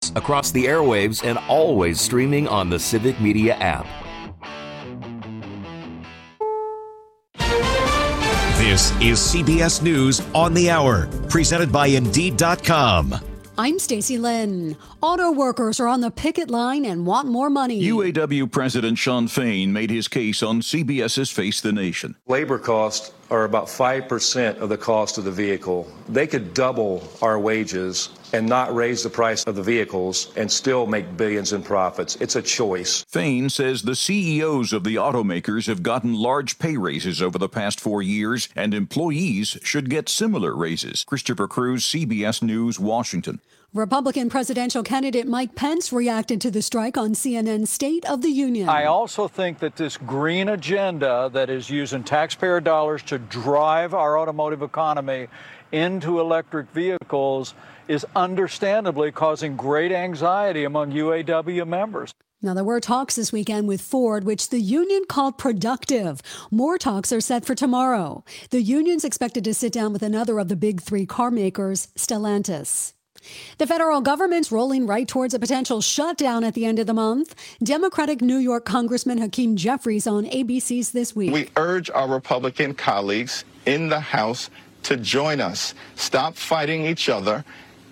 sports across the airwaves and always streaming on the Civic Media app. This is CBS News on the Hour, presented by Indeed.com. I'm Stacey Lynn. Auto workers are on the picket line and want more money. UAW President Shawn Fain made his case on CBS's Face the Nation. Labor costs are about 5% of the cost of the vehicle. They could double our wages and not raise the price of the vehicles and still make billions in profits. It's a choice. Fain says the CEOs of the automakers have gotten large pay raises over the past 4 years, and employees should get similar raises. Christopher Cruz, CBS News, Washington. Republican presidential candidate Mike Pence reacted to the strike on CNN's State of the Union. I also think that this green agenda that is using taxpayer dollars to drive our automotive economy into electric vehicles is understandably causing great anxiety among UAW members. Now, there were talks this weekend with Ford, which the union called productive. More talks are set for tomorrow. The union's expected to sit down with another of the big three car makers, Stellantis. The federal government's rolling right towards a potential shutdown at the end of the month. Democratic New York Congressman Hakeem Jeffries on ABC's This Week. We urge our Republican colleagues in the House to join us. Stop fighting each other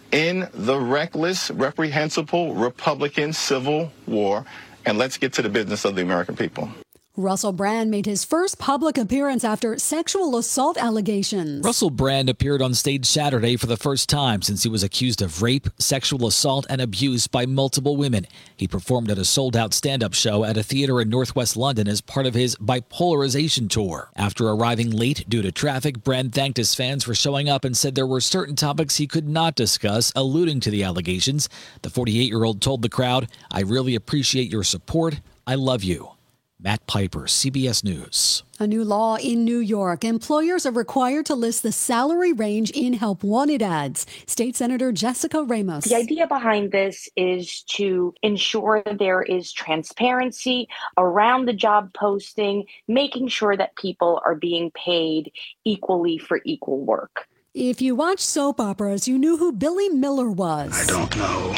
in the reckless, reprehensible Republican Civil War, and let's get to the business of the American people. Russell Brand made his first public appearance after sexual assault allegations. Russell Brand appeared on stage Saturday for the first time since he was accused of rape, sexual assault, and abuse by multiple women. He performed at a sold-out stand-up show at a theater in northwest London as part of his Bipolarization tour. After arriving late due to traffic, Brand thanked his fans for showing up and said there were certain topics he could not discuss, alluding to the allegations. The 48-year-old told the crowd, "I really appreciate your support. I love you." Matt Piper, CBS News. A new law in New York. Employers are required to list the salary range in Help Wanted ads. State Senator Jessica Ramos. The idea behind this is to ensure there is transparency around the job posting, making sure that people are being paid equally for equal work. If you watch soap operas, you knew who Billy Miller was. I don't know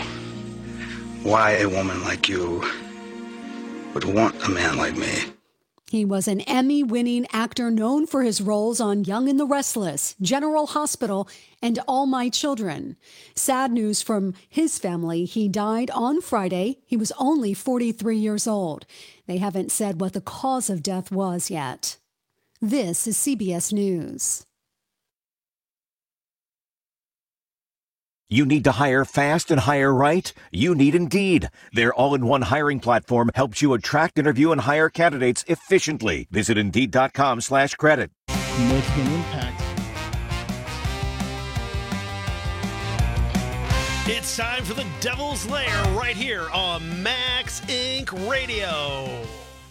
why a woman like you would want a man like me. He was an Emmy-winning actor known for his roles on Young and the Restless, General Hospital, and All My Children. Sad news from his family. He died on Friday. He was only 43 years old. They haven't said what the cause of death was yet. This is CBS News. You need to hire fast and hire right? You need Indeed. Their all-in-one hiring platform helps you attract, interview, and hire candidates efficiently. Visit Indeed.com/credit. Making an impact. It's time for the Devil's Lair right here on Max Inc. Radio.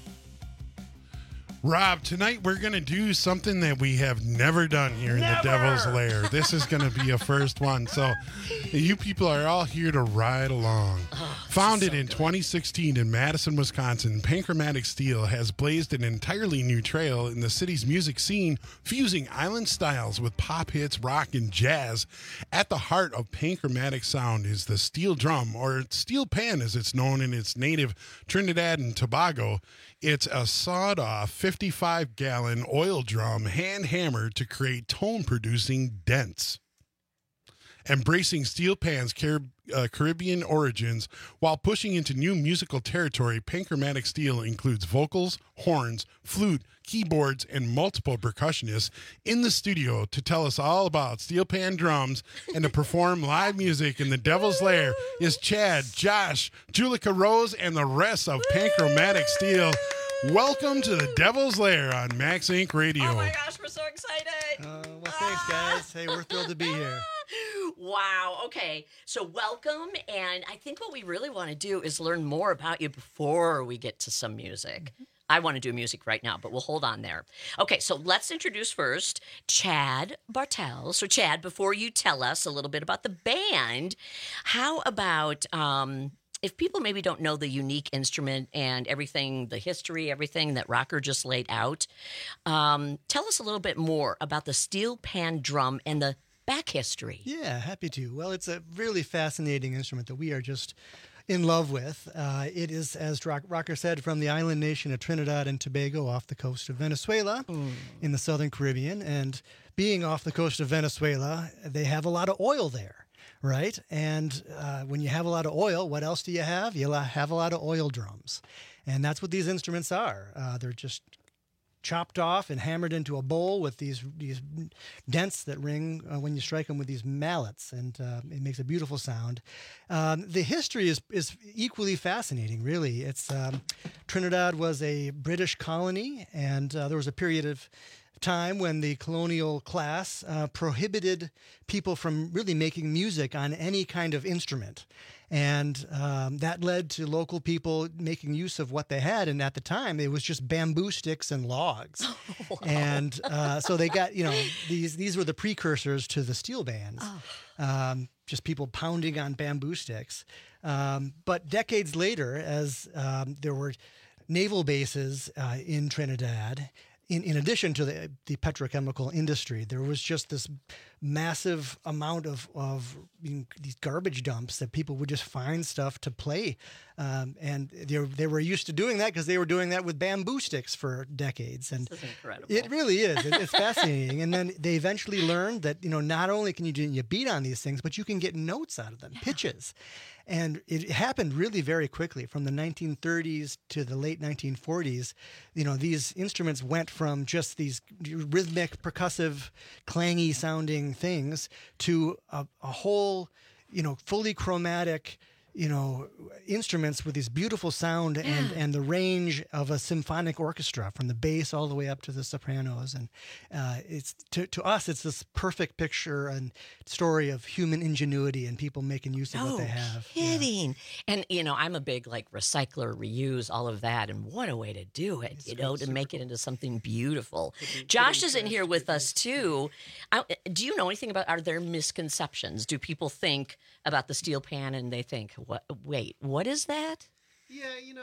Rob, tonight we're going to do something that we have never done here in the Devil's Lair. This is going to be a first one. So you people are all here to ride along. Founded in 2016 in Madison, Wisconsin, Panchromatic Steel has blazed an entirely new trail in the city's music scene, fusing island styles with pop hits, rock, and jazz. At the heart of Panchromatic sound is the steel drum, or steel pan as it's known in its native Trinidad and Tobago. It's a sawed-off 55-gallon oil drum hand-hammered to create tone-producing dents. Embracing steel pan's Caribbean origins while pushing into new musical territory, Panchromatic Steel includes vocals, horns, flute, keyboards, and multiple percussionists in the studio to tell us all about steel pan drums and to perform live music in the Devil's Lair is Chad, Josh, Julica Rose, and the rest of Panchromatic Steel. Welcome to the Devil's Lair on Max Inc. Radio. Oh my gosh, we're so excited. Well, thanks, guys. Hey, we're thrilled to be here. Wow. Okay. So welcome. And I think what we really want to do is learn more about you before we get to some music. I want to do music right now, but we'll hold on there. Okay. So let's introduce first Chad Bartell. So Chad, before you tell us a little bit about the band, how about, if people maybe don't know the unique instrument and everything, the history, everything that Rocker just laid out, tell us a little bit more about the steel pan drum and the back history. Yeah, happy to. Well, it's a really fascinating instrument that we are just in love with. It is, as Rocker said, from the island nation of Trinidad and Tobago off the coast of Venezuela in the southern Caribbean. And being off the coast of Venezuela, they have a lot of oil there, right? And when you have a lot of oil, what else do you have? You have a lot of oil drums. And that's what these instruments are. They're just chopped off and hammered into a bowl with these dents that ring when you strike them with these mallets, and it makes a beautiful sound. The history is equally fascinating, really. It's Trinidad was a British colony, and there was a period of time when the colonial class prohibited people from really making music on any kind of instrument. And that led to local people making use of what they had. And at the time, it was just bamboo sticks and logs. Oh, wow. And so they got, these were the precursors to the steel bands. Oh. Just people pounding on bamboo sticks. But decades later, as there were naval bases in Trinidad, in addition to the petrochemical industry, there was just this massive amount of these garbage dumps that people would just find stuff to play. And they were used to doing that because they were doing that with bamboo sticks for decades. And this is incredible. It really is. It's fascinating. And then they eventually learned that, not only can you beat on these things, but you can get notes out of them, pitches. And it happened really very quickly from the 1930s to the late 1940s. These instruments went from just these rhythmic, percussive, clangy sounding things to a whole, fully chromatic, instruments with this beautiful sound and the range of a symphonic orchestra from the bass all the way up to the sopranos. And it's to us, it's this perfect picture and story of human ingenuity and people making use of what they have. Kidding. Yeah. And, I'm a big recycler, reuse, all of that. And what a way to do it, to make it into something beautiful. Josh is in here with us too. Do you know anything about, are there misconceptions? Do people think about the steel pan and they think, wait, what is that? Yeah,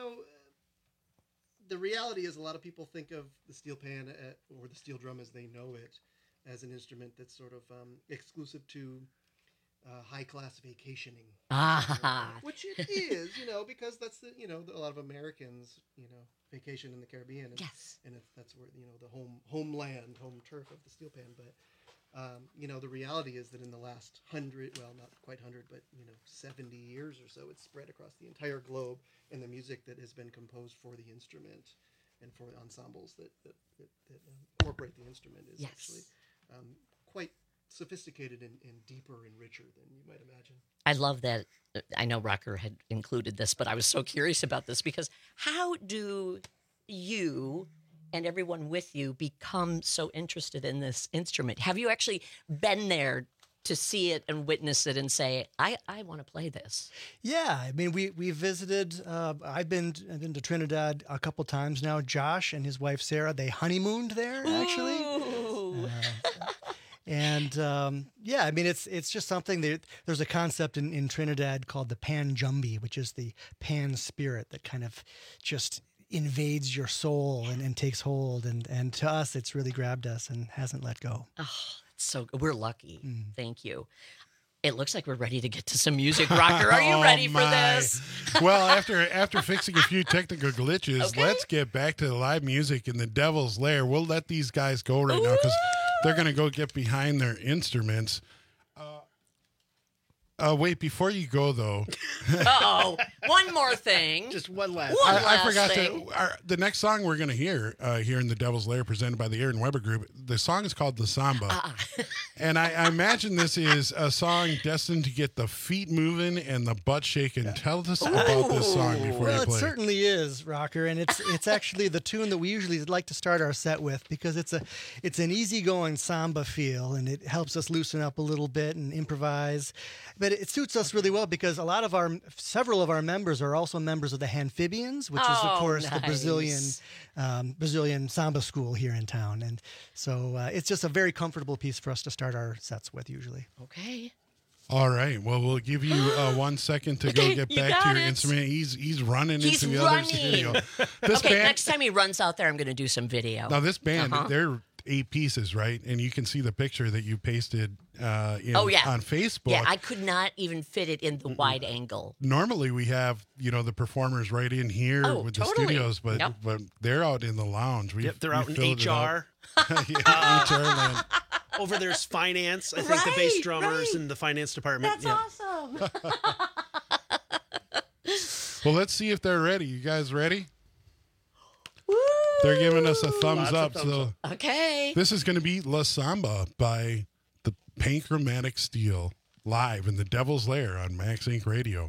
the reality is a lot of people think of the steel pan or the steel drum as they know it as an instrument that's sort of exclusive to high-class vacationing. Which it is, because that's a lot of Americans, vacation in the Caribbean. And, yes. And that's where, the home turf of the steel pan. But the reality is that in the last 100, well, not quite 100, but 70 years or so, it's spread across the entire globe, and the music that has been composed for the instrument and for ensembles that incorporate the instrument is actually quite sophisticated and deeper and richer than you might imagine. I love that. I know Rocker had included this, but I was so curious about this because how do you and everyone with you become so interested in this instrument? Have you actually been there to see it and witness it and say, I want to play this? Yeah, I mean, we visited. I've been to Trinidad a couple times now. Josh and his wife Sarah, they honeymooned there actually. And I mean, it's just something there's a concept in Trinidad called the pan jumbi, which is the pan spirit that kind of just invades your soul and takes hold. And to us, it's really grabbed us and hasn't let go. Oh, so we're lucky. Thank you. It looks like we're ready to get to some music. Rocker, are you ready for this? Well, after fixing a few technical glitches, let's get back to the live music in the Devil's Lair. We'll let these guys go right now because they're going to go get behind their instruments. Wait, before you go, though. One more thing. Just one last I forgot the next song we're going to hear here in the Devil's Lair, presented by the Aaron Weber Group, the song is called The Samba. And I imagine this is a song destined to get the feet moving and the butt shaking. Tell us about this song before you play. Well, it certainly is, Rocker, and it's actually the tune that we usually like to start our set with because it's an easygoing samba feel, and it helps us loosen up a little bit and improvise. But it suits us really well because several of our members are also members of the Amphibians, which is, of course, the Brazilian samba school here in town. And so it's just a very comfortable piece for us to start our sets with usually. Okay. All right. Well, we'll give you 1 second to go get back to your instrument. He's running into the other studio. Next time he runs out there, I'm going to do some video. Now, this band, 8 pieces, right? And you can see the picture that you pasted on Facebook. Yeah, I could not even fit it in the wide angle. Normally we have, the performers right in here with the studios, but they're out in the lounge. They're out in HR. HR land. Over there's finance. I think the bass drummers in the finance department. That's awesome. Well, let's see if they're ready. You guys ready? Woo! They're giving us a thumbs up. Okay. This is going to be La Samba by the Panchromatic Steel live in the Devil's Lair on Max Inc. Radio.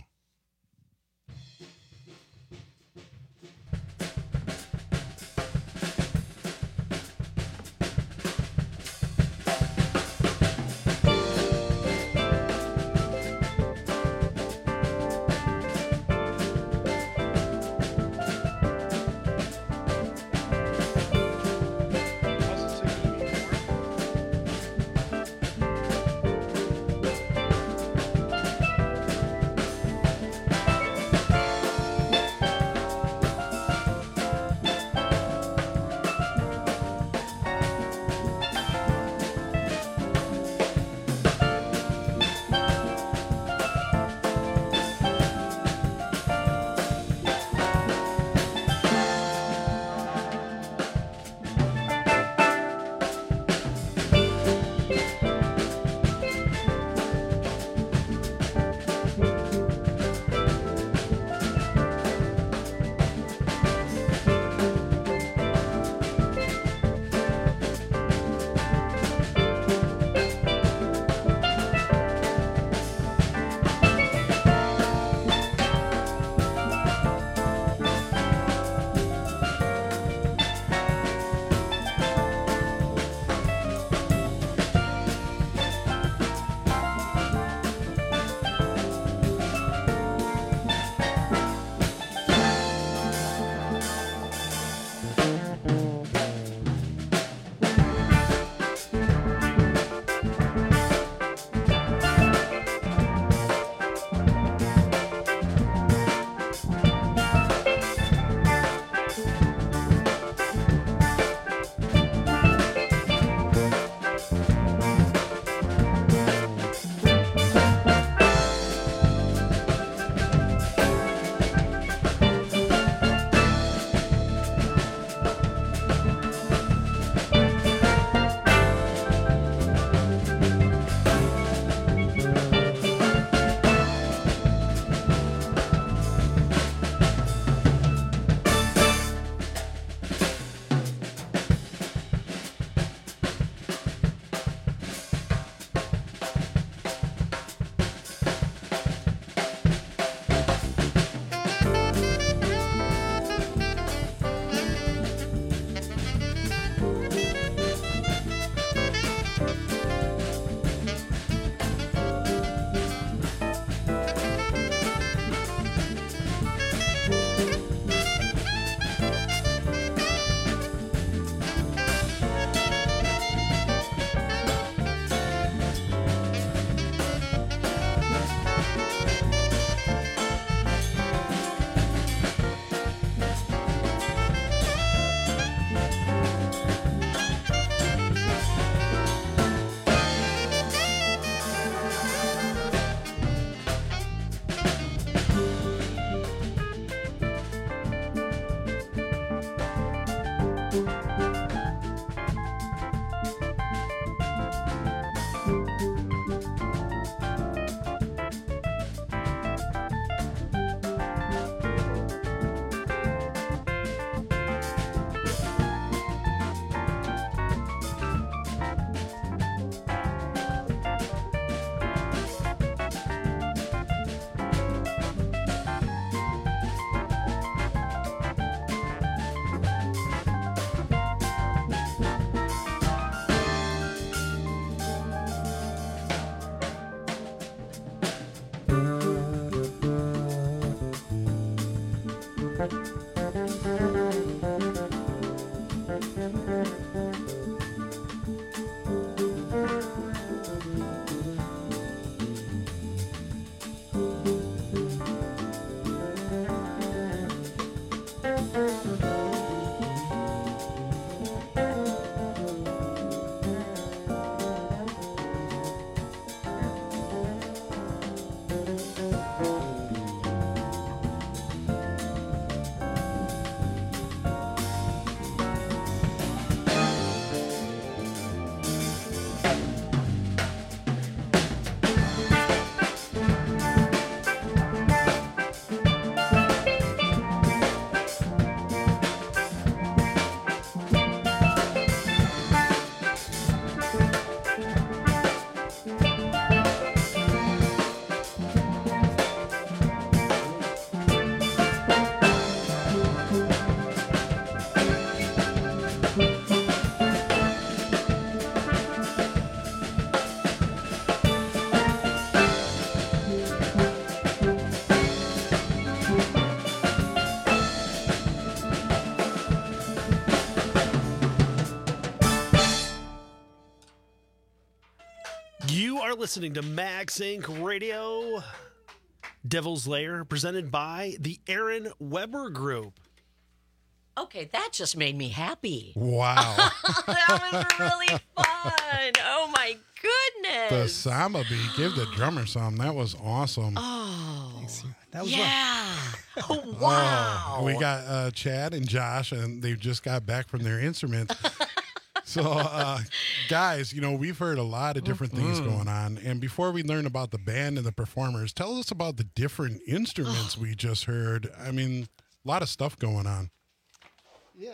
listening to Max Inc. Radio, Devil's Lair, presented by the Aaron Weber Group. Okay, that just made me happy. Wow. That was really fun. Oh, my goodness. The samba beat. Give the drummer some. That was awesome. Oh, that was yeah. Oh, wow. We got Chad and Josh, and they just got back from their instruments. So, guys, we've heard a lot of different things going on. And before we learn about the band and the performers, tell us about the different instruments we just heard. I mean, a lot of stuff going on. Yeah.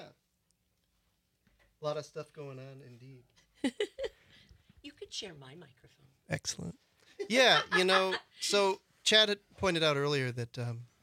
A lot of stuff going on, indeed. You could share my microphone. Excellent. Yeah, so Chad had pointed out earlier that,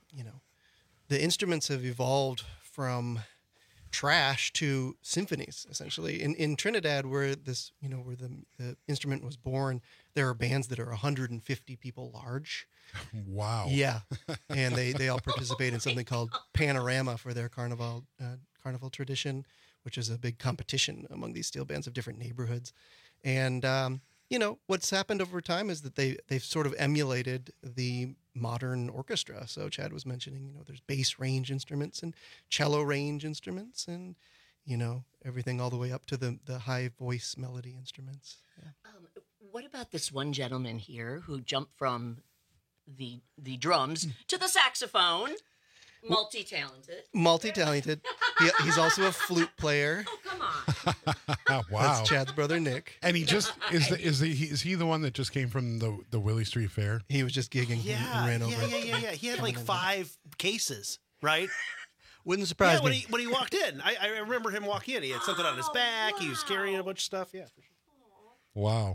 the instruments have evolved from trash to symphonies, essentially. In Trinidad, where this, where the instrument was born, there are bands that are 150 people large. Wow. Yeah. And they all participate in something called Panorama for their carnival tradition, which is a big competition among these steel bands of different neighborhoods. And, what's happened over time is that they've sort of emulated the modern orchestra. So Chad was mentioning, there's bass range instruments and cello range instruments and, everything all the way up to the high voice melody instruments. Yeah. What about this one gentleman here who jumped from the drums to the saxophone? Multi-talented. He's also a flute player. Oh, come on. Wow. That's Chad's brother, Nick. And he just, is he the one that just came from the Willie Street Fair? He was just gigging and ran over. Yeah. He had like 5 cases, right? Wouldn't surprise me. When he walked in, I remember him walking in. He had something on his back. Wow. He was carrying a bunch of stuff. Yeah, for sure. Wow.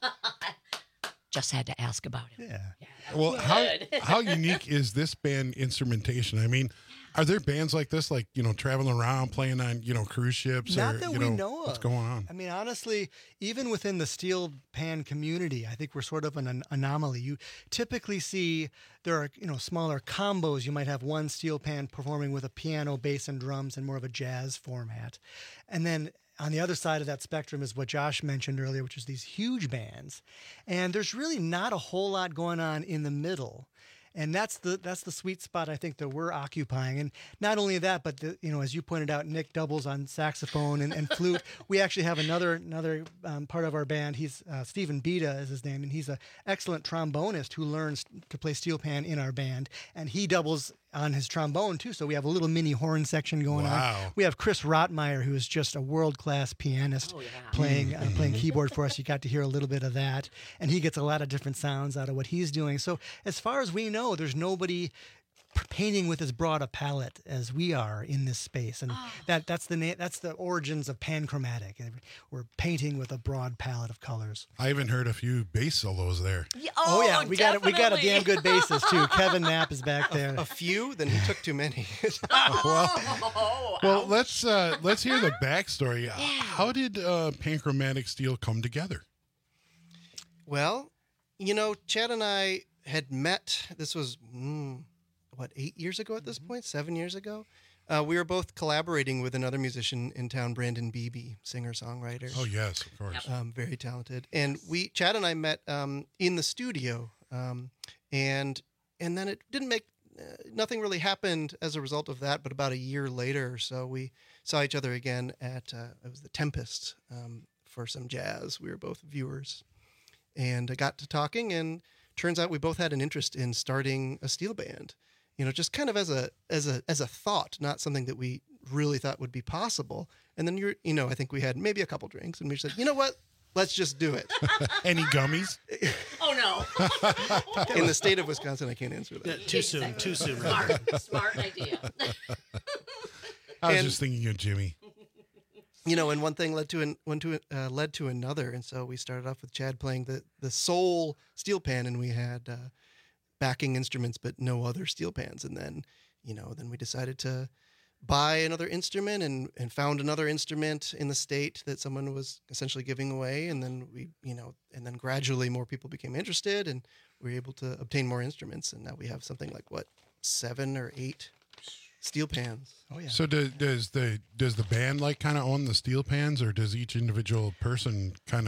Just had to ask about it. Yeah. Well, how unique is this band instrumentation? I mean, are there bands like this, like, traveling around playing on, cruise ships? Not that we know of. What's going on? I mean, honestly, even within the steel pan community, I think we're sort of an anomaly. You typically see there are, smaller combos. You might have one steel pan performing with a piano, bass, and drums in more of a jazz format. And then on the other side of that spectrum is what Josh mentioned earlier, which is these huge bands. And there's really not a whole lot going on in the middle. And that's the sweet spot I think that we're occupying. And not only that, but as you pointed out, Nick doubles on saxophone and flute. We actually have another part of our band. He's Stephen Beda is his name, and he's an excellent trombonist who learns to play steel pan in our band, and he doubles on his trombone too. So we have a little mini horn section going on. We have Chris Rotmeyer, who is just a world-class pianist, playing keyboard for us. You got to hear a little bit of that, and he gets a lot of different sounds out of what he's doing. So as far as we know, there's nobody painting with as broad a palette as we are in this space, and that's the origins of panchromatic. We're painting with a broad palette of colors. I even heard a few bass solos there. Yeah, we got a damn good bassist too. Kevin Knapp is back there. A few? Then he took too many. Well, let's hear the backstory. How did Panchromatic Steel come together? Well, Chad and I had met. This was 8 years ago at this point? 7 years ago? We were both collaborating with another musician in town, Brandon Beebe, singer-songwriter. Oh, yes, of course. Very talented. And Chad and I met in the studio, and then it didn't make, nothing really happened as a result of that, but about a year later or so, we saw each other again at, it was the Tempest for some jazz. We were both viewers, and I got to talking, and turns out we both had an interest in starting a steel band. Just kind of as a thought, not something that we really thought would be possible. And then I think we had maybe a couple drinks, and we said, you know what? Let's just do it. Any gummies? Oh no! In the state of Wisconsin, I can't answer that. Yeah, too soon. Smart idea. I was just thinking of Jimmy. And one thing led to another, and so we started off with Chad playing the sole steel pan, and we had backing instruments but no other steel pans. And then we decided to buy another instrument and found another instrument in the state that someone was essentially giving away, and then and then gradually more people became interested, and we were able to obtain more instruments, and now we have something like 7 or 8 steel pans. Oh yeah. So does the band kind of own the steel pans, or does each individual person kind of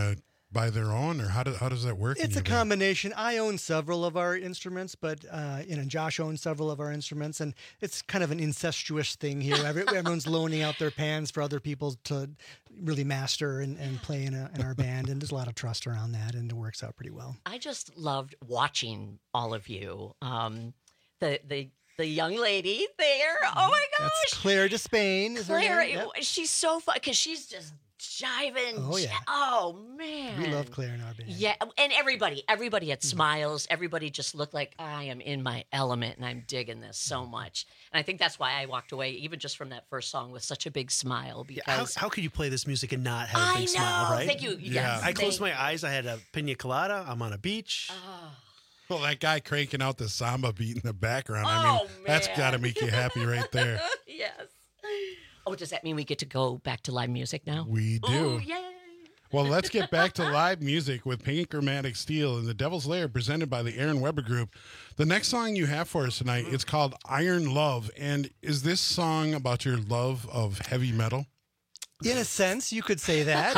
by their own, or how does that work? It's a combination. I own several of our instruments, but Josh owns several of our instruments, and it's kind of an incestuous thing here. Everyone's loaning out their pans for other people to really master and play in our band, and there's a lot of trust around that, and it works out pretty well. I just loved watching all of you. The young lady there. Oh my gosh, that's Claire Despain. Claire, she's so fun because she's just jiving. Oh yeah. Oh man. We love Claire in our band. Yeah, and everybody had smiles. Everybody just looked like I am in my element, and I'm digging this so much. And I think that's why I walked away, even just from that first song, with such a big smile. Because how could you play this music and not have a big smile, right? Thank you. Yeah. Yes, I closed my eyes. I had a pina colada. I'm on a beach. Well, that guy cranking out the samba beat in the background. I mean, that's got to make you happy right there. Yes. Oh, does that mean we get to go back to live music now? We do. Oh, yay. Well, let's get back to live music with Pancromatic Steel and the Devil's Lair, presented by the Aaron Weber Group. The next song you have for us tonight, it's called Iron Love. And is this song about your love of heavy metal? In a sense, you could say that.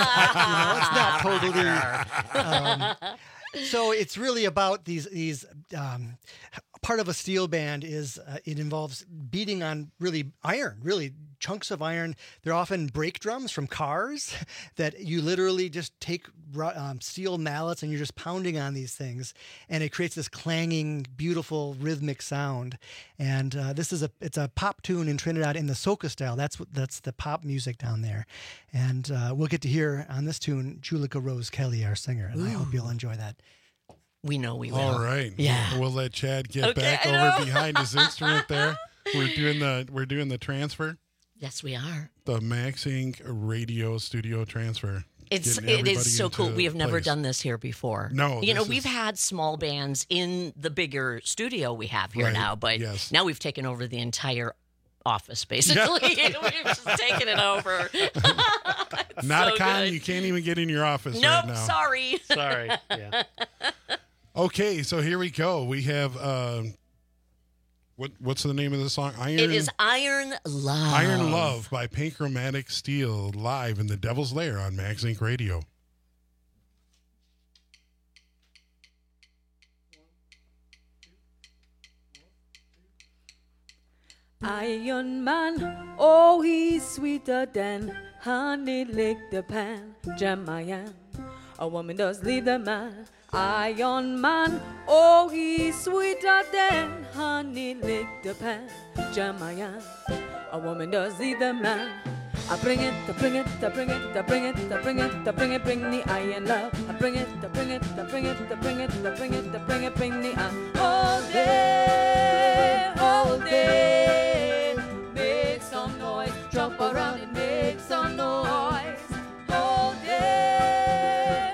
It's not totally. So it's really about these. Part of a steel band is it involves beating on really chunks of iron. They're often brake drums from cars that you literally just take steel mallets and you're just pounding on these things, and it creates this clanging, beautiful rhythmic sound. And it's a pop tune in Trinidad in the soca style. That's the pop music down there. And we'll get to hear on this tune Julica Rose Kelly, our singer, and I hope you'll enjoy that. We know we will. All right. Yeah. We'll let Chad get back over behind his instrument there. We're doing the transfer. Yes, we are. The Max Inc. radio studio transfer. It is so cool. We have never done this here before. No. We've had small bands in the bigger studio we have here now, but now we've taken over the entire office, basically. We've just taken it over. Not so a con. good. You can't even get in your office nope, right now. Sorry. Sorry. Yeah. Okay, so here we go. We have what's the name of the song? It is Iron Love. Iron Love by Pancromatic Steel, live in the Devil's Lair on Max Inc. Radio. Iron Man, oh, he's sweeter than honey lick the pan. Jam-I-am, a woman does leave the man. Iron Man, oh, he's sweeter than honey lick the pan. Jam-I-am, a woman does leave the man. I bring it, I bring it, I bring it, I bring it, I bring it, I bring it, bring the iron love. I bring it, I bring it, I bring it, I bring it, I bring it, I bring it, bring the iron. All day, all day, make some noise, jump around and make some noise. All day,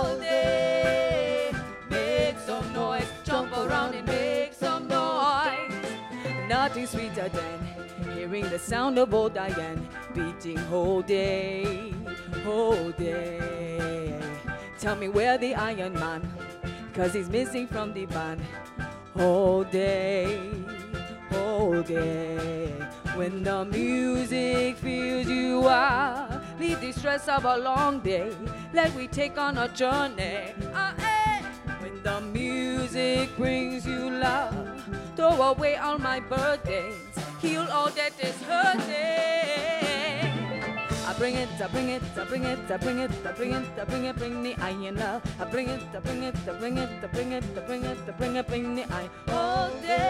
make some noise, jump around and make some noise. Nothing sweeter than hearing the sound of old Diane beating whole day, whole day. Tell me where the Iron Man, 'cause he's missing from the band. Whole day, whole day. When the music fills you up, leave the stress of a long day. Let we take on a journey. When the music brings you love, throw away all my burdens, heal all that is hurting. I bring it, I bring it, I bring it, I bring it, I bring it, I bring it, bring the iron love. I bring it, I bring it, I bring it, I bring it, I bring it, I bring it, bring the iron. All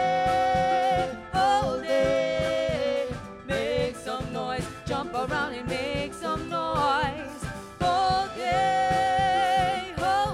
day, make some noise, jump around and make some noise. All day,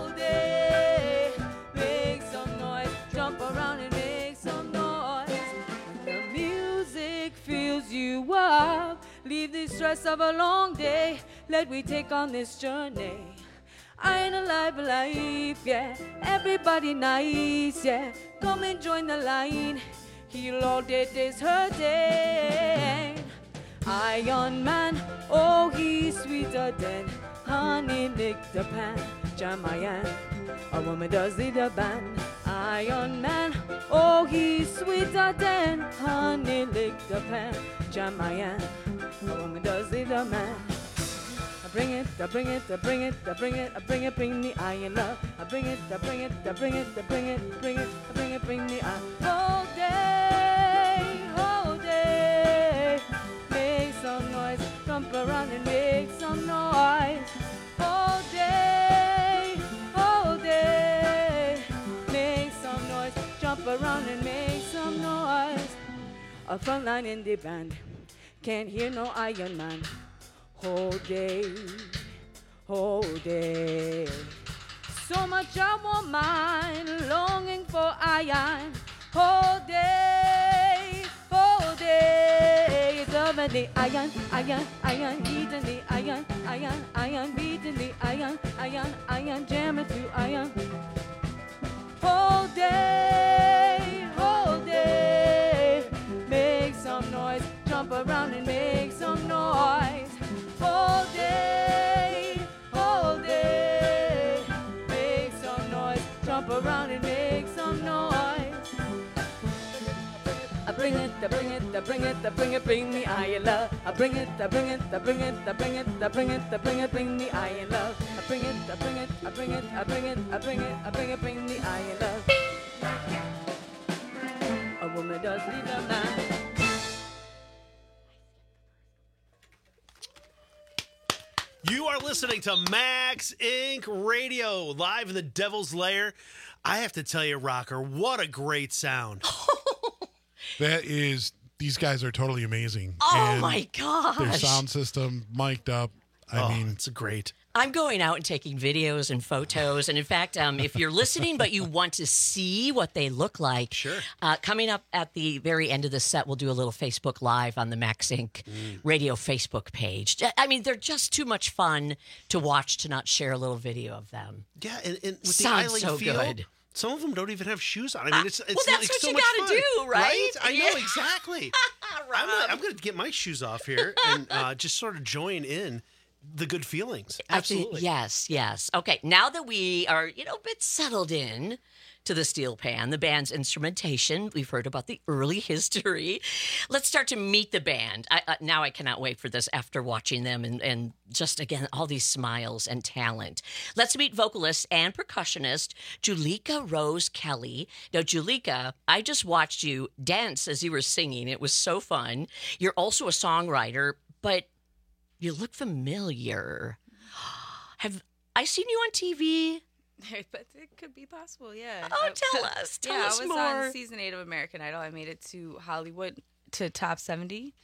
make some noise, jump around and make some noise. The music fills you up, leave the stress of a long day. Let we take on this journey. I ain't alive, yeah. Everybody nice, yeah. Come and join the line. Heal all that is hurting. Iron Man, oh, he's sweeter than honey lick the pan. Jam-I-am, a woman does lead the band. Iron Man, oh, he's sweeter than honey lick the pan. Jam-I-am, a woman does lead the man. bring it, I bring it, I bring it, I bring it, I bring it, bring the iron love. I bring it, I bring it, I bring it, I bring it, bring it, I bring it, bring the iron. Whole day, make some noise, jump around and make some noise. Whole day, make some noise, jump around and make some noise. A front line in the band, can't hear no Iron Man. Whole day, so much I won't mind, longing for iron. Whole day, loving the iron, beating the iron, beating the iron, jamming to iron. Whole day, make some noise, jump around and make some noise. Whole day, make some noise, jump around and make some noise. I bring it, I bring it, I bring it, I bring it, bring the iron love. I bring it, I bring it, I bring it, I bring it, I bring it, I bring it, bring the iron love. I bring it, I bring it, I bring it, I bring it, I bring it, I bring it, bring the iron love. A woman does leave a man. You are listening to Max Inc. Radio, live in the Devil's Lair. I have to tell you, Rocker, what a great sound. That is, these guys are totally amazing. Oh, And my gosh. Their sound system, mic'd up. I mean, it's great. I'm going out and taking videos and photos. And in fact, if you're listening but you want to see what they look like, sure. Coming up at the very end of the set, we'll do a little Facebook Live on the Max Inc. Radio Facebook page. I mean, they're just too much fun to watch to not share a little video of them. Yeah, and with the Sounds island so feel, good. some of them don't even have shoes on. I mean, it's well, that's like what so you much gotta fun, do, right? I know, Yeah. exactly. I'm going to get my shoes off here and just sort of join in the good feelings. Absolutely. Yes. Okay, now that we are, a bit settled in to the steel pan, the band's instrumentation, we've heard about the early history. Let's start to meet the band. Now I cannot wait for this after watching them and just, again, all these smiles and talent. Let's meet vocalist and percussionist Julika Rose Kelly. Now, Julika, I just watched you dance as you were singing. It was so fun. You're also a songwriter, but you look familiar. Have I seen you on TV? But it could be possible, yeah. Oh, tell us. Tell us more. I was on season 8 of American Idol. I made it to Hollywood, to top 70.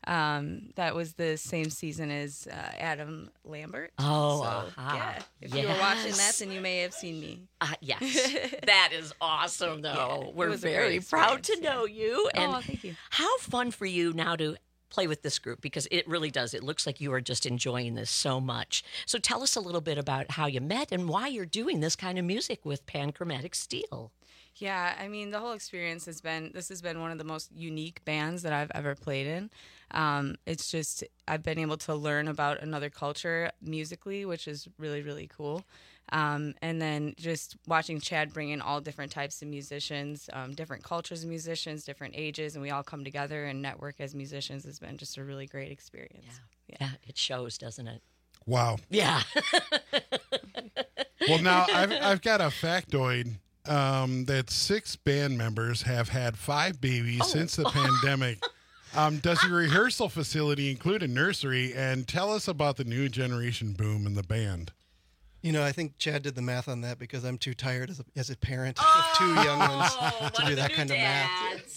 That was the same season as Adam Lambert. Oh, so, yeah. If you were watching that, then you may have seen me. Yes. That is awesome, though. Yeah, we're very proud to know you. And thank you. How fun for you now to play with this group, because it really does. It looks like you are just enjoying this so much. So tell us a little bit about how you met and why you're doing this kind of music with Panchromatic Steel. Yeah, I mean, the whole experience has been one of the most unique bands that I've ever played in. It's just, I've been able to learn about another culture musically, which is really, really cool. And then just watching Chad bring in all different types of musicians, different cultures of musicians, different ages, and we all come together and network as musicians has been just a really great experience. Yeah, it shows, doesn't it? Wow. Yeah. Well, now I've got a factoid that 6 band members have had 5 babies since the pandemic. Does your rehearsal facility include a nursery? And tell us about the new generation boom in the band. I think Chad did the math on that because I'm too tired as a parent of 2 young ones to do that kind of math.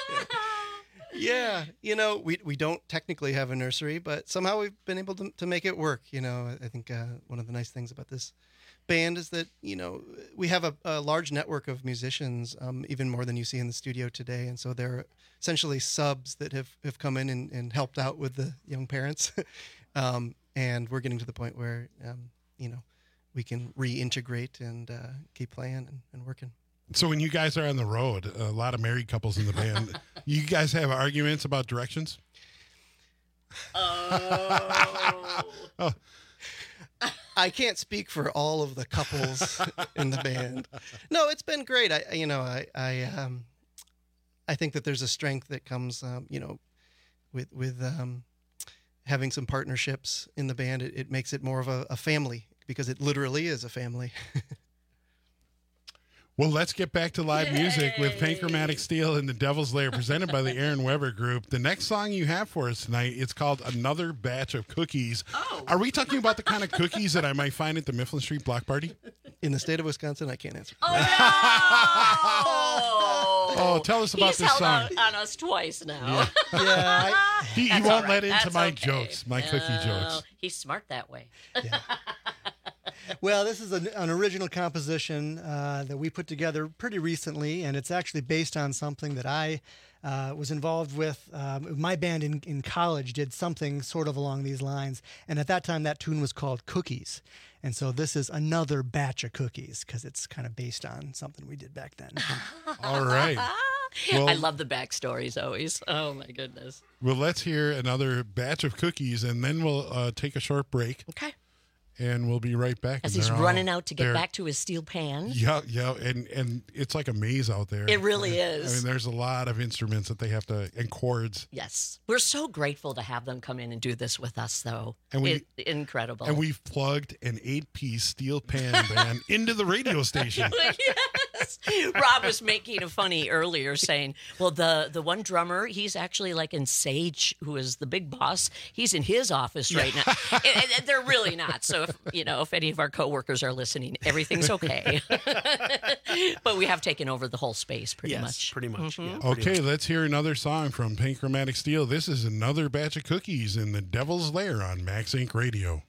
Yeah, we don't technically have a nursery, but somehow we've been able to make it work. I think one of the nice things about this band is that, we have a large network of musicians, even more than you see in the studio today. And so they're essentially subs that have come in and helped out with the young parents. And we're getting to the point where, we can reintegrate and keep playing and working. So when you guys are on the road, a lot of married couples in the band, you guys have arguments about directions? Oh. I can't speak for all of the couples in the band. No, it's been great. I think that there's a strength that comes, with having some partnerships in the band, it makes it more of a family, because it literally is a family. Well, let's get back to live music with Panchromatic Steel and the Devil's Lair, presented by the Aaron Weber Group. The next song you have for us tonight, it's called Another Batch of Cookies. Oh. Are we talking about the kind of cookies that I might find at the Mifflin Street Block Party? In the state of Wisconsin, I can't answer. Oh, tell us about He's this held song. out on us twice now. He That's won't all right. let into That's my okay. jokes, my cookie jokes. He's smart that way. Well, this is an original composition that we put together pretty recently, and it's actually based on something that I was involved with. My band in college did something sort of along these lines, and at that time that tune was called Cookies. And so this is another batch of cookies, because it's kind of based on something we did back then. All right. Well, I love the backstories always. Oh, my goodness. Well, let's hear another batch of cookies, and then we'll take a short break. Okay. And we'll be right back. As And he's they're running all- out to get they're- back to his steel pan. Yeah, and it's like a maze out there. It really I is. mean, there's a lot of instruments that they have to, and chords. Yes. We're so grateful to have them come in and do this with us, though. And Incredible. And we've plugged an 8-piece steel pan band into the radio station. Yes. Rob was making a funny earlier saying, well, the one drummer, he's actually like in Sage, who is the big boss. He's in his office right now. And they're really not. So, if any of our coworkers are listening, everything's okay. But we have taken over the whole space pretty much. Pretty much. Mhm. Yeah, Okay, let's hear another song from Panchromatic Steel. This is Another Batch of Cookies in the Devil's Lair on Max Inc. Radio.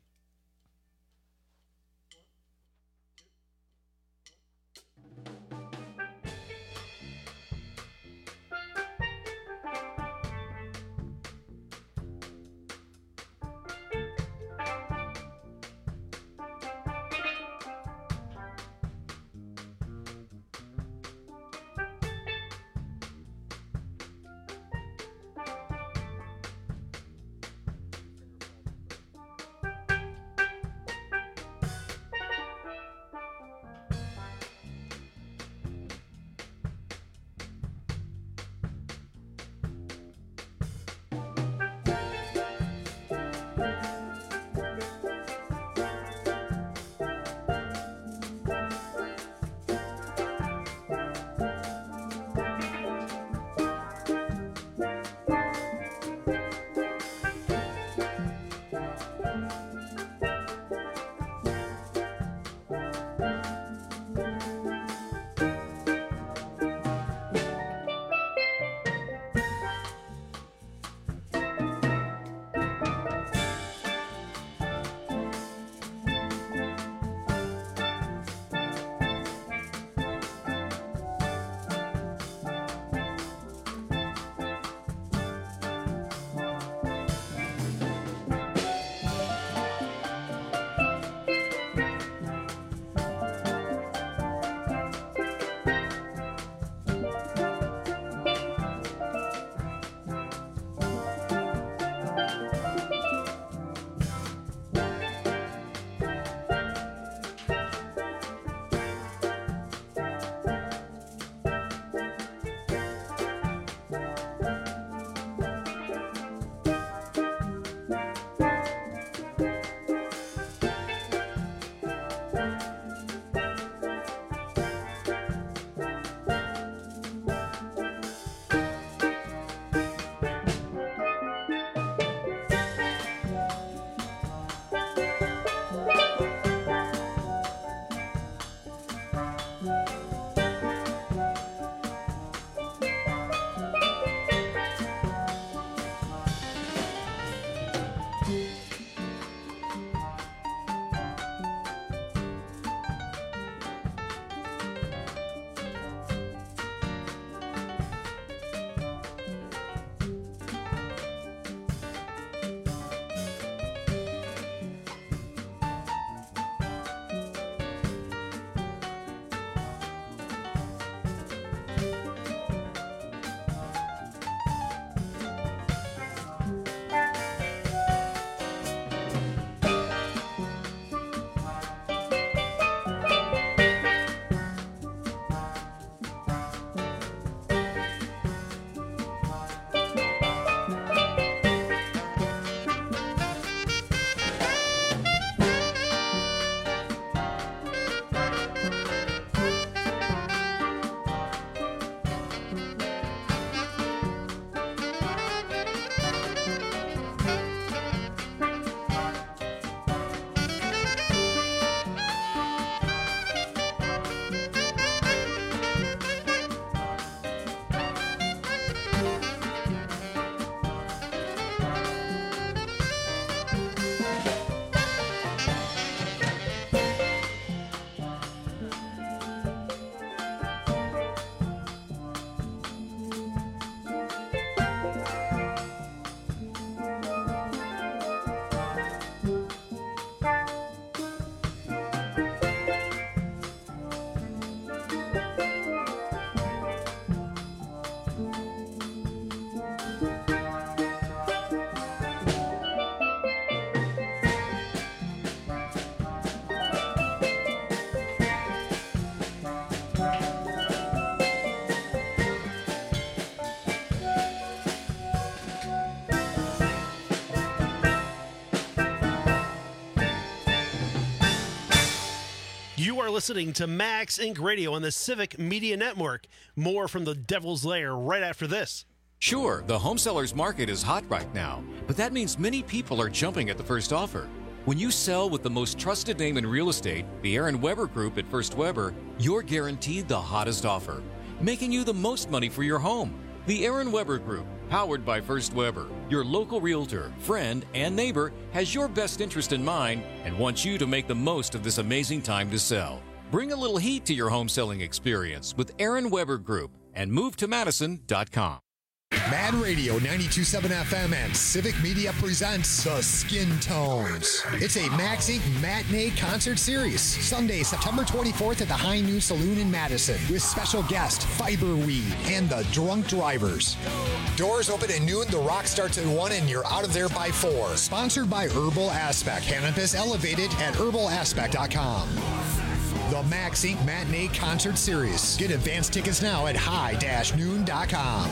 listening to Max Inc. Radio on the Civic Media Network. More from the Devil's Lair right after this. Sure, the home seller's market is hot right now, but that means many people are jumping at the first offer. When you sell with the most trusted name in real estate, the Aaron Weber Group at First Weber, you're guaranteed the hottest offer, making you the most money for your home. The Aaron Weber Group, powered by First Weber, your local realtor, friend, and neighbor, has your best interest in mind and wants you to make the most of this amazing time to sell. Bring a little heat to your home selling experience with Aaron Weber Group and MoveToMadison.com. Mad Radio 92.7 FM and Civic Media presents The Skin Tones. It's a Max Inc. matinee concert series. Sunday, September 24th at the High Noon Saloon in Madison with special guest Fiberweed and the Drunk Drivers. Doors open at noon, the rock starts at 1, and you're out of there by 4. Sponsored by Herbal Aspect. Cannabis elevated at herbalaspect.com. The Max Inc. matinee concert series. Get advance tickets now at high-noon.com.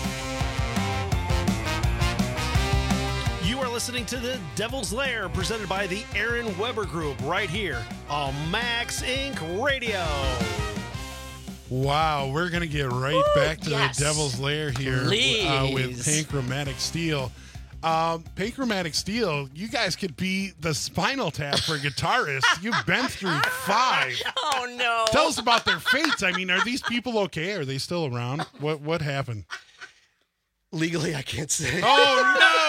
You are listening to the Devil's Lair, presented by the Aaron Weber Group, right here on Max Inc. Radio. Wow, we're going to get right back to the Devil's Lair here with Panchromatic Steel. Panchromatic Steel, you guys could be the Spinal Tap for guitarists. You've been through 5. Oh, no. Tell us about their fates. I mean, are these people okay? Are they still around? What happened? Legally, I can't say. Oh, no!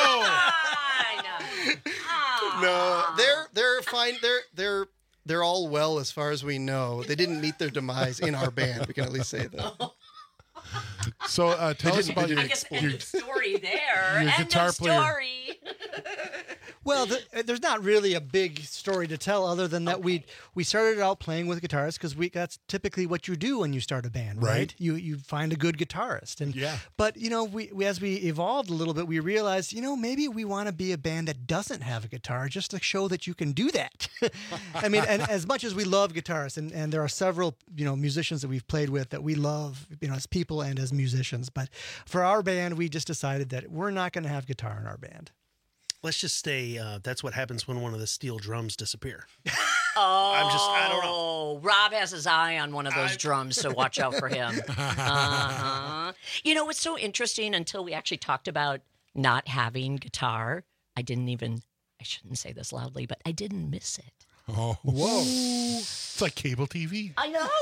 No, they're fine. They're all well as far as we know. They didn't meet their demise in our band. We can at least say that. So tell us about your story there. Your guitar player. Story. Well, there's not really a big story to tell other than that we started out playing with guitarists because that's typically what you do when you start a band, right? You find a good guitarist, and But we as we evolved a little bit, we realized maybe we want to be a band that doesn't have a guitar just to show that you can do that. I mean, and as much as we love guitarists, and there are several musicians that we've played with that we love, as people and as musicians, but for our band, we just decided that we're not going to have guitar in our band. Let's just say that's what happens when one of the steel drums disappear. Oh, I don't know. Rob has his eye on one of those drums, so watch out for him. It's so interesting until we actually talked about not having guitar. I shouldn't say this loudly, but I didn't miss it. Oh, whoa. It's like cable TV. I know,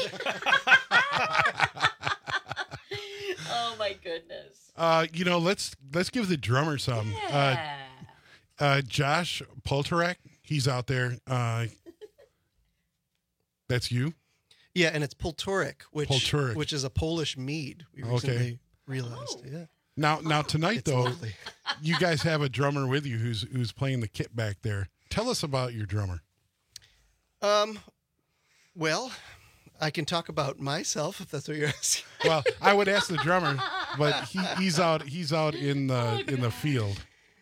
right? Oh, my goodness. Let's give the drummer some. Josh Poltorek, he's out there. That's you? Yeah, and it's Poltorek, which is a Polish mead. We recently realized. Yeah. Now tonight though, you guys have a drummer with you who's playing the kit back there. Tell us about your drummer. Well, I can talk about myself if that's what you're asking. Well, I would ask the drummer, but he's out in the field.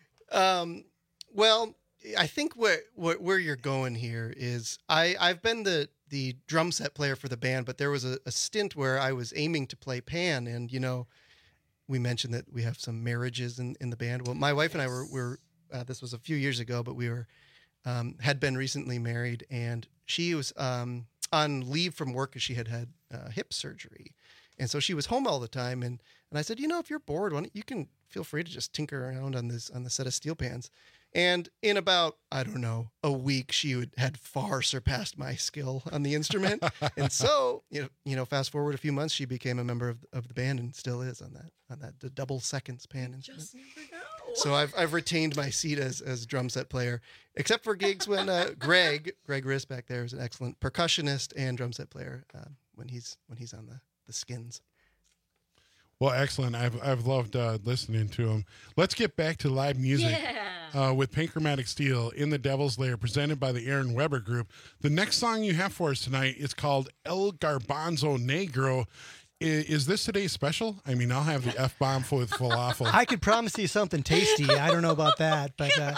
Well, I think where you're going here is I've been the drum set player for the band, but there was a stint where I was aiming to play pan, and we mentioned that we have some marriages in the band. Well, my wife and I were this was a few years ago, but we were had been recently married, and she was on leave from work because she had hip surgery. And so she was home all the time. And I said, if you're bored, you can feel free to just tinker around on the set of steel pans. And in about, a week, she had far surpassed my skill on the instrument. And so, fast forward a few months, she became a member of the band and still is on the double seconds pan instrument. Just never know. So I've retained my seat as drum set player, except for gigs when Greg Riss back there is an excellent percussionist and drum set player when he's on the skins. Well, excellent. I've loved listening to him. Let's get back to live music with Panchromatic Steel in the Devil's Lair, presented by the Aaron Weber Group. The next song you have for us tonight is called El Garbanzo Negro. Is this today's special? I mean, I'll have the F-bomb with falafel. I could promise you something tasty. I don't know about that, but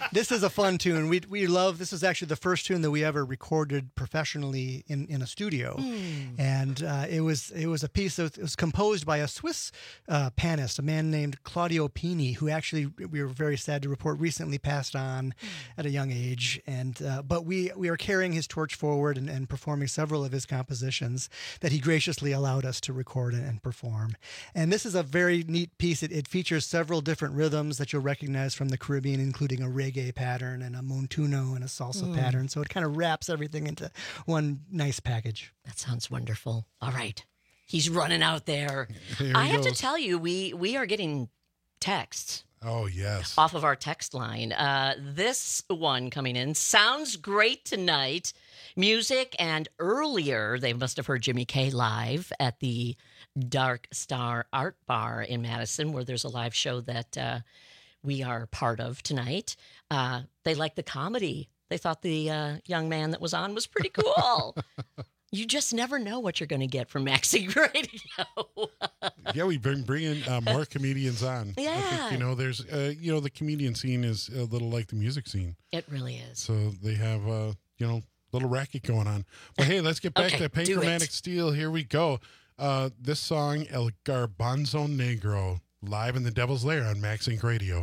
This is a fun tune. We love. This is actually the first tune that we ever recorded professionally in a studio, and it was a piece that was composed by a Swiss pianist, a man named Claudio Pini, who actually we were very sad to report recently passed on at a young age. And but we are carrying his torch forward and performing several of his compositions that he graciously allowed us to record and perform. And this is a very neat piece. It features several different rhythms that you'll recognize from the Caribbean, including a reggae pattern and a montuno and a salsa pattern. So it kind of wraps everything into one nice package. That sounds wonderful. All right. He's running out there. Here I he have to goes. tell you, we are getting texts Oh, yes. off of our text line. This one coming in sounds great tonight. Music, and earlier they must have heard Jimmy K live at the Dark Star Art Bar in Madison, where there's a live show that we are part of tonight. They liked the comedy. They thought the young man that was on was pretty cool. You just never know what you're going to get from Maxing Radio. Yeah, we bringing more comedians on. Yeah. I think, there's, the comedian scene is a little like the music scene. It really is. So they have, little racket going on. But hey, let's get back Okay, to do Pancromatic it. Steel. Here we go. This song, El Garbanzo Negro, live in the Devil's Lair on Max Inc. Radio.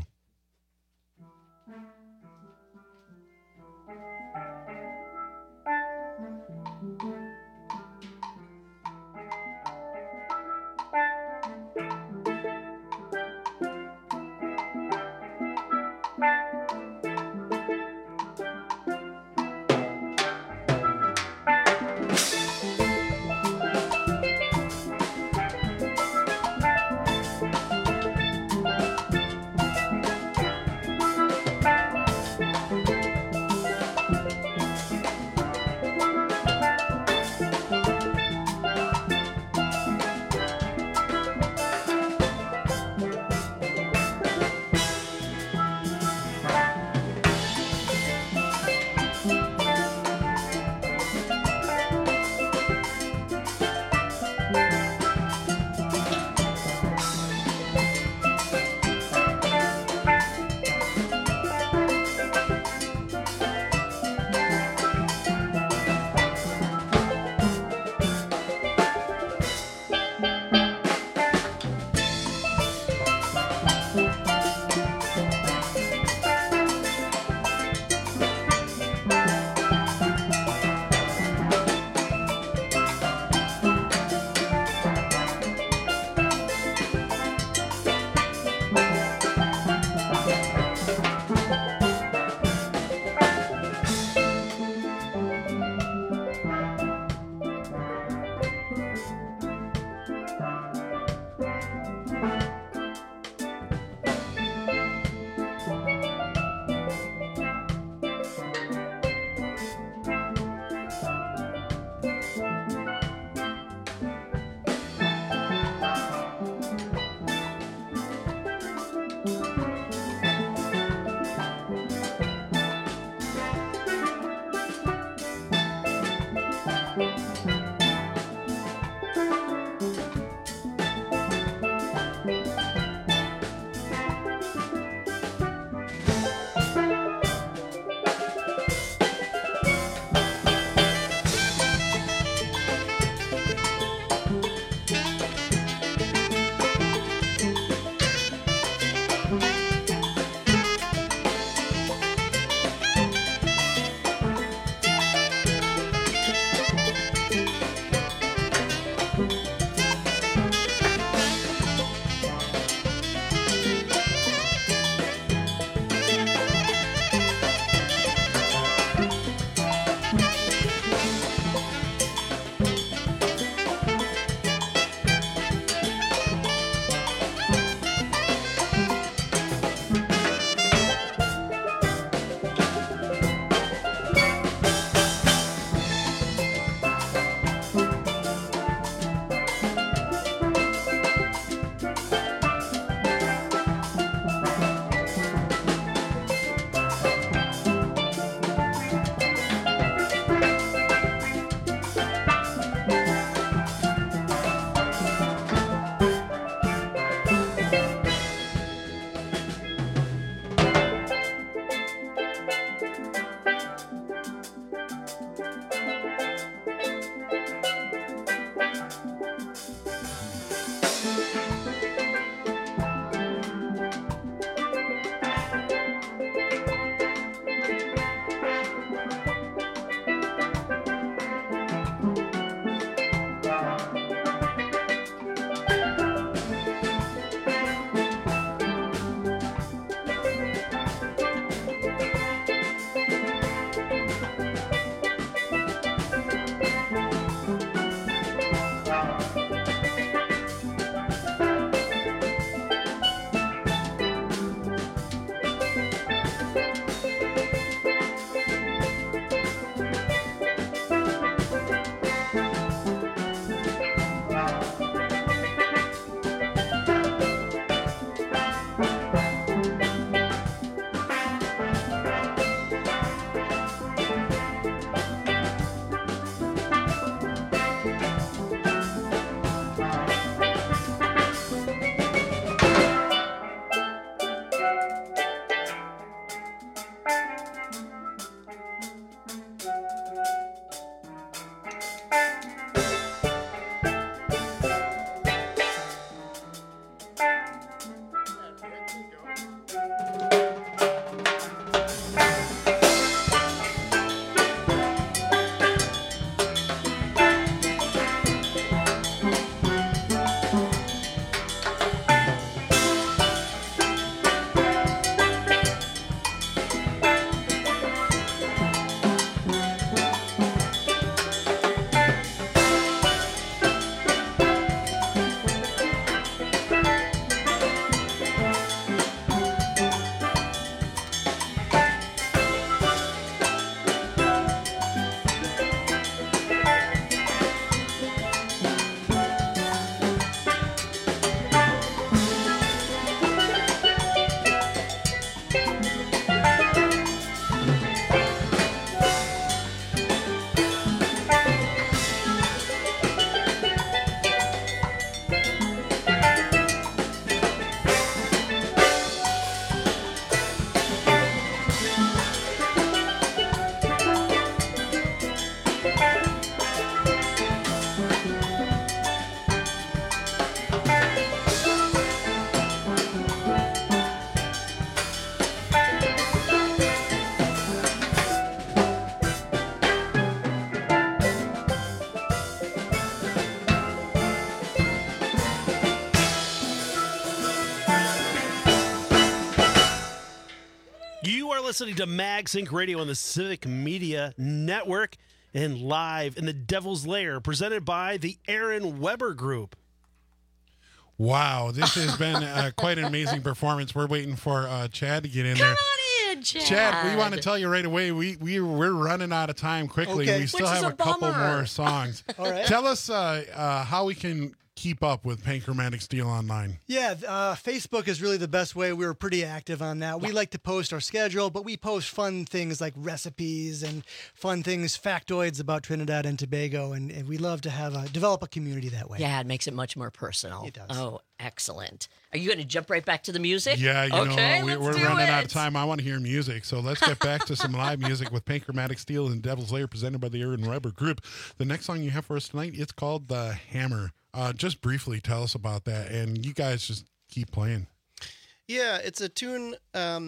You are listening to Mag Sync Radio on the Civic Media Network and live in the Devil's Lair, presented by the Aaron Weber Group. Wow, this has been quite an amazing performance. We're waiting for Chad to get in there. Come on in, Chad. Chad, we want to tell you right away, we're running out of time quickly. Okay. We still Which is have a a couple bummer. more songs. All right. Tell us how we can keep up with Pancromatic Steel online. Yeah, Facebook is really the best way. We're pretty active on that. We like to post our schedule, but we post fun things like recipes and fun things, factoids about Trinidad and Tobago, and we love to develop a community that way. Yeah, it makes it much more personal. It does. Oh, excellent. Are you going to jump right back to the music? Yeah, you okay, know, we're let's do running it. out of time. I want to hear music. So let's get back to some live music with Pancromatic Steel and Devil's Lair, presented by the Aaron Weber Group. The next song you have for us tonight, it's called The Hammer. Just briefly tell us about that, and you guys just keep playing. Yeah, it's a tune,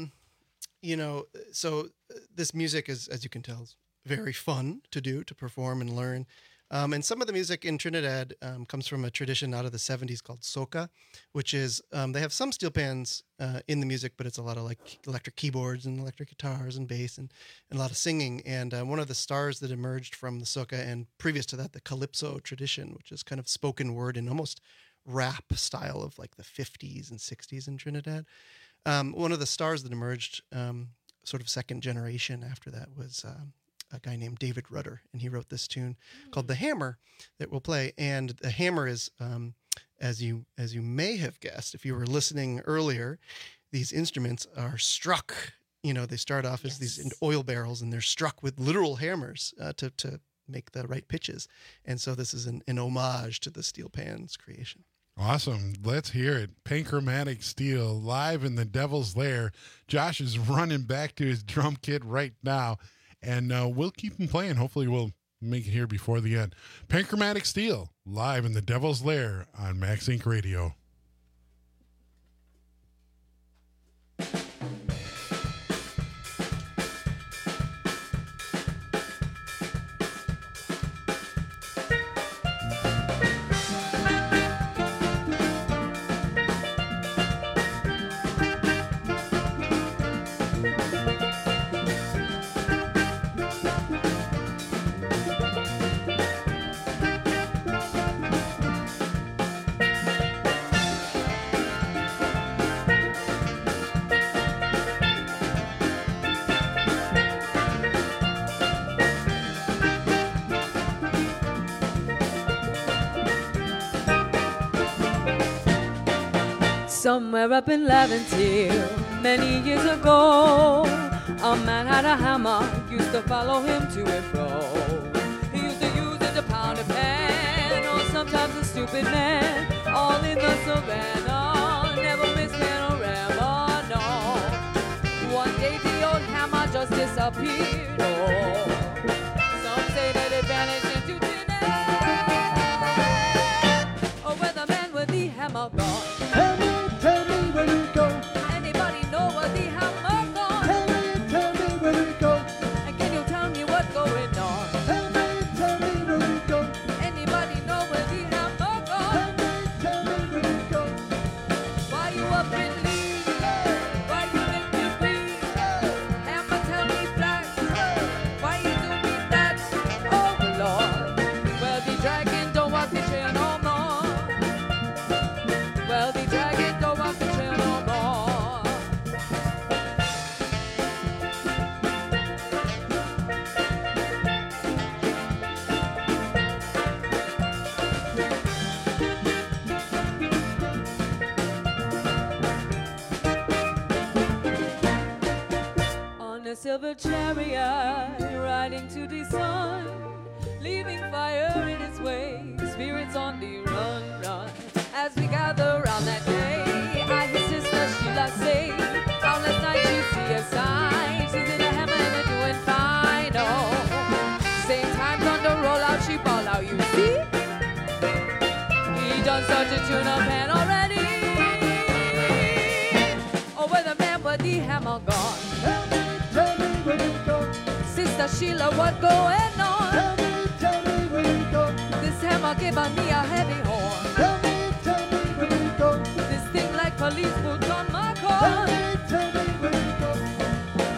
so this music is, as you can tell, is very fun to do, to perform and learn. And some of the music in Trinidad comes from a tradition out of the 70s called soca, which is, they have some steel pans in the music, but it's a lot of like electric keyboards and electric guitars and bass and a lot of singing. And one of the stars that emerged from the soca, and previous to that, the calypso tradition, which is kind of spoken word and almost rap style of like the 50s and 60s in Trinidad. One of the stars that emerged sort of second generation after that was a guy named David Rudder, and he wrote this tune called The Hammer that we'll play. And the hammer is, as you may have guessed, if you were listening earlier, these instruments are struck. You know, they start off as these oil barrels, and they're struck with literal hammers to make the right pitches. And so this is an homage to the steel pan's creation. Awesome. Let's hear it. Pancromatic Steel live in the Devil's Lair. Josh is running back to his drum kit right now. And we'll keep them playing. Hopefully we'll make it here before the end. Pancromatic Steel, live in the Devil's Lair on Max Inc. Radio. Somewhere up in Laventille, many years ago, a man had a hammer, used to follow him to and fro. He used to use it to pound a pan, or sometimes a stupid man, all in the savannah, never miss panorama, no. One day the old hammer just disappeared, oh. Some say that it vanished into thin air. Oh, where the man with the hammer gone? Tell me where you go. Anybody know where the hammer gone? Tell me where you go. And can you tell me what's going on? Tell me where you go. Anybody know where the hammer gone? Tell me where you go. Why you up in leaves? Why you make me breathe? Hammer, tell me flat. Why you do me that? Oh Lord. Well, the dragon don't walk the trail no more. Well, the dragon don't walk the trail no more. On a silver chariot, riding to the sun, leaving fire in its way, spirits on the run, run. As we gather round that day, I hear Sister Sheila say, how last night you see a sign, she's in a hammer and they're doing fine, oh. Same time thunder roll out, she ball out, you see? He done such a tune-up hand already. Oh, where the man with the hammer gone? Tell me where you go. Sister Sheila, what going on? Tell me where you go. This hammer giving me a heavy horn. Tell me where you go. This thing like police boots on my car. Tell me where you go.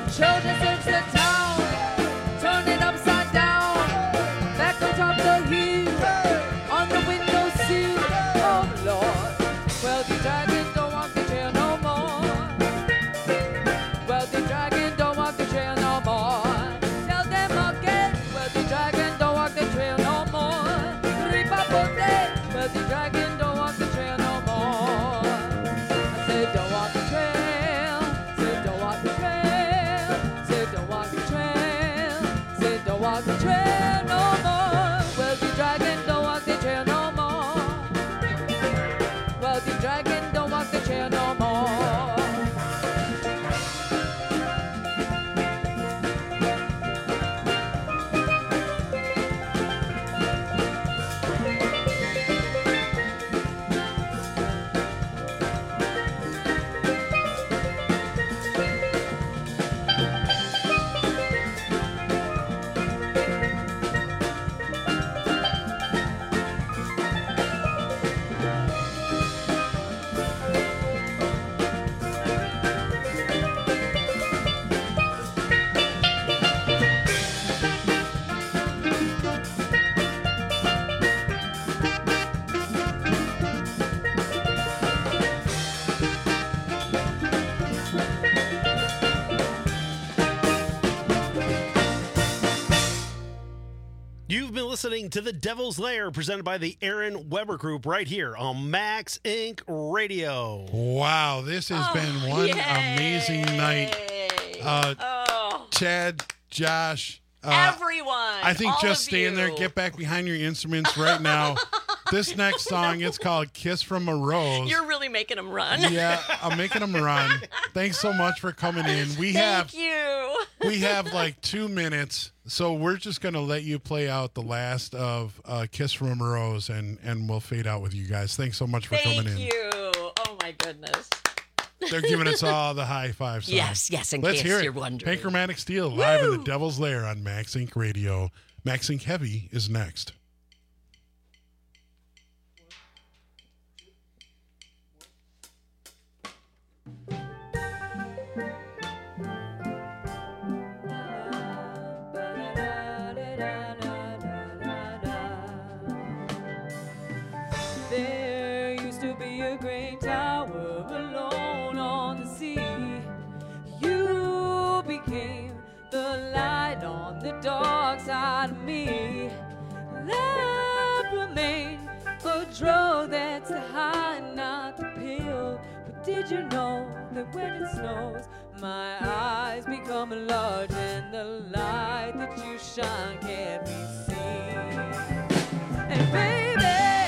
listening to The Devil's Lair, presented by the Aaron Weber Group, right here on Max Inc. Radio. Wow, this has been one amazing night. Chad, Josh, everyone. I think all just of stand there, you. get back behind your instruments right now. This next song, it's called Kiss from a Rose. You're really making them run. Yeah, I'm making them run. Thanks so much for coming in. Thank you. We have like 2 minutes, so we're just going to let you play out the last of Kiss from a Rose, and we'll fade out with you guys. Thanks so much for coming in. Thank you. Oh, my goodness. They're giving us all the high five songs. Yes, in Let's case hear it. you're wondering. Panchromatic Steel live in the Devil's Lair on Max Inc. Radio. Max Inc. Heavy is next. There used to be a great tower alone on the sea. You became the light on the dark side of me. Love remained a drug that's the high, not the pill. But did you know that when it snows, my eyes become large and the light that you shine can't be seen? And baby,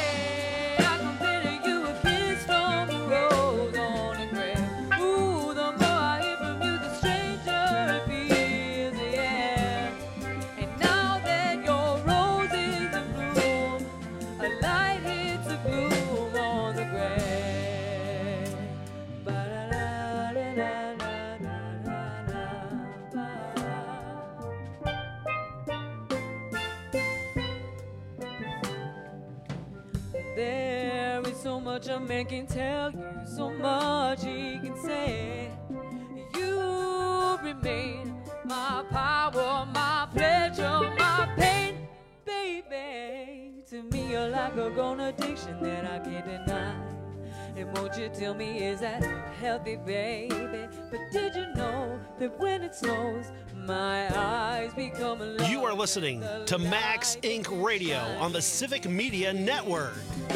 so much a man can tell you, so much he can say. You remain my power, my pleasure, my pain, baby. To me, you're like a grown addiction that I can't deny. And won't you tell me, is that healthy, baby? But did you know that when it snows, my eyes become alive? You are listening to Max Inc. Radio on the Civic Media Network.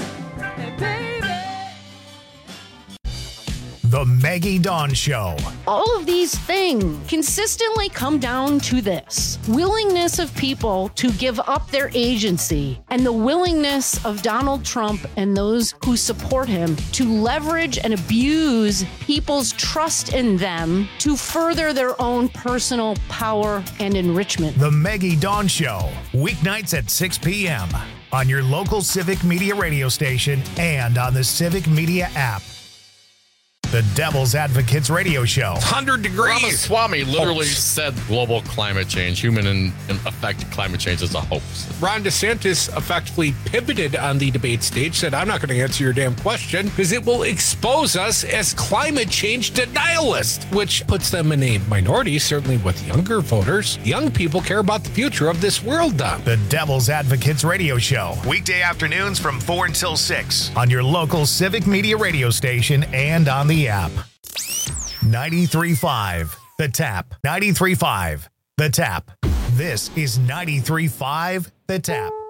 The Maggie Dawn Show. All of these things consistently come down to this: willingness of people to give up their agency, and the willingness of Donald Trump and those who support him to leverage and abuse people's trust in them to further their own personal power and enrichment. The Maggie Dawn Show. Weeknights at 6 p.m. on your local Civic Media radio station and on the Civic Media app. The Devil's Advocates Radio Show. 100 degrees. Ramaswamy literally said global climate change, human affected climate change is a hoax. Ron DeSantis effectively pivoted on the debate stage, said, I'm not going to answer your damn question because it will expose us as climate change denialists, which puts them in a minority, certainly with younger voters. Young people care about the future of this world, Don. The Devil's Advocates Radio Show. Weekday afternoons from 4 until 6 on your local Civic Media radio station and on the app. 93.5 The Tap. 93.5 The Tap. This is 93.5 The Tap.